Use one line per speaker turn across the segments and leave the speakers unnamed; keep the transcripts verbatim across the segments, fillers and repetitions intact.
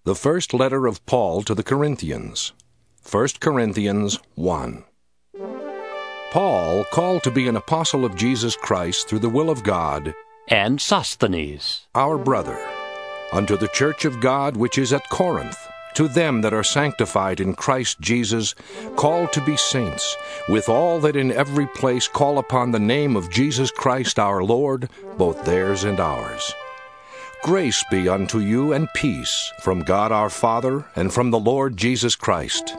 The first letter of Paul to the Corinthians. First Corinthians one. Paul, called to be an apostle of Jesus Christ through the will of God,
and Sosthenes,
our brother, unto the church of God which is at Corinth, to them that are sanctified in Christ Jesus, called to be saints, with all that in every place call upon the name of Jesus Christ our Lord, both theirs and ours. Grace be unto you and peace from God our Father and from the Lord Jesus Christ.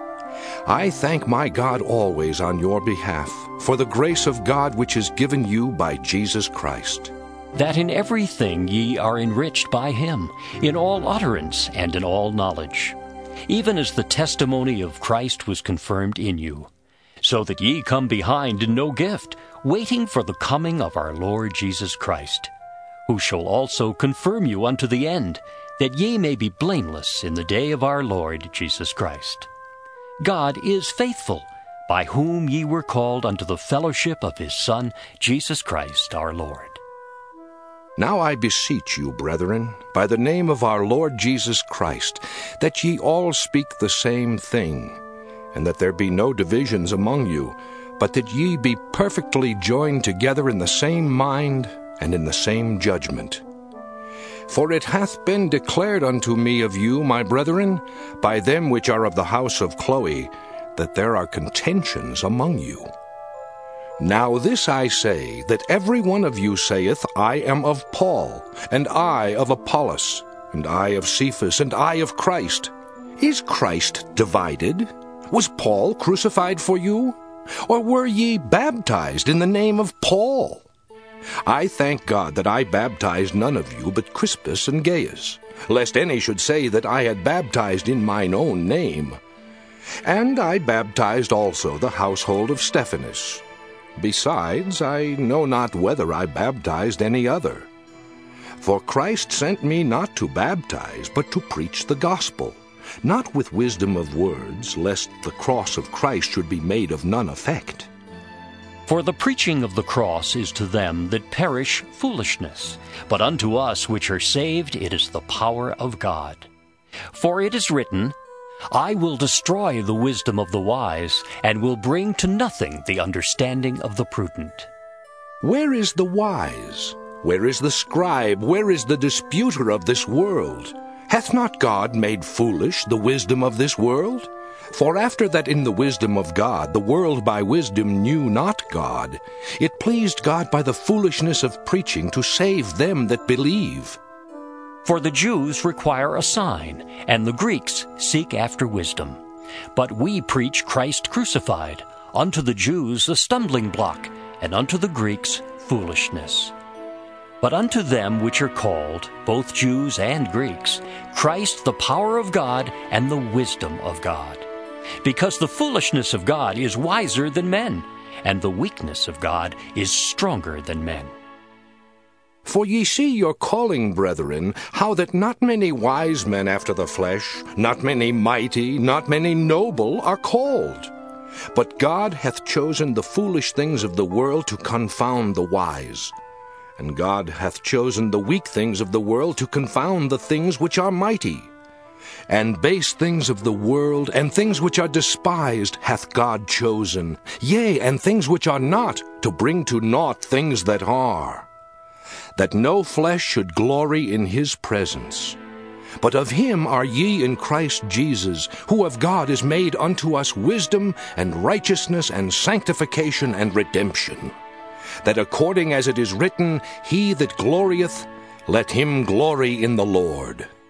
I thank my God always on your behalf for the grace of God which is given you by Jesus Christ,
that in everything ye are enriched by him, in all utterance and in all knowledge, even as the testimony of Christ was confirmed in you, so that ye come behind in no gift, waiting for the coming of our Lord Jesus Christ, who shall also confirm you unto the end, that ye may be blameless in the day of our Lord Jesus Christ. God is faithful, by whom ye were called unto the fellowship of his Son, Jesus Christ our Lord.
Now I beseech you, brethren, by the name of our Lord Jesus Christ, that ye all speak the same thing, and that there be no divisions among you, but that ye be perfectly joined together in the same mind and in the same judgment. For it hath been declared unto me of you, my brethren, by them which are of the house of Chloe, that there are contentions among you. Now this I say, that every one of you saith, I am of Paul, and I of Apollos, and I of Cephas, and I of Christ. Is Christ divided? Was Paul crucified for you? Or were ye baptized in the name of Paul? I thank God that I baptized none of you but Crispus and Gaius, lest any should say that I had baptized in mine own name. And I baptized also the household of Stephanas. Besides, I know not whether I baptized any other. For Christ sent me not to baptize, but to preach the gospel, not with wisdom of words, lest the cross of Christ should be made of none effect.
For the preaching of the cross is to them that perish foolishness, but unto us which are saved it is the power of God. For it is written, I will destroy the wisdom of the wise, and will bring to nothing the understanding of the prudent.
Where is the wise? Where is the scribe? Where is the disputer of this world? Hath not God made foolish the wisdom of this world? For after that in the wisdom of God the world by wisdom knew not God, it pleased God by the foolishness of preaching to save them that believe.
For the Jews require a sign, and the Greeks seek after wisdom. But we preach Christ crucified, unto the Jews a stumbling block, and unto the Greeks foolishness. But unto them which are called, both Jews and Greeks, Christ the power of God and the wisdom of God. Because the foolishness of God is wiser than men, and the weakness of God is stronger than men.
For ye see your calling, brethren, how that not many wise men after the flesh, not many mighty, not many noble are called. But God hath chosen the foolish things of the world to confound the wise. And God hath chosen the weak things of the world to confound the things which are mighty. And base things of the world, and things which are despised, hath God chosen, yea, and things which are not, to bring to naught things that are, that no flesh should glory in his presence. But of him are ye in Christ Jesus, who of God is made unto us wisdom, and righteousness, and sanctification, and redemption, that according as it is written, He that glorieth, let him glory in the Lord.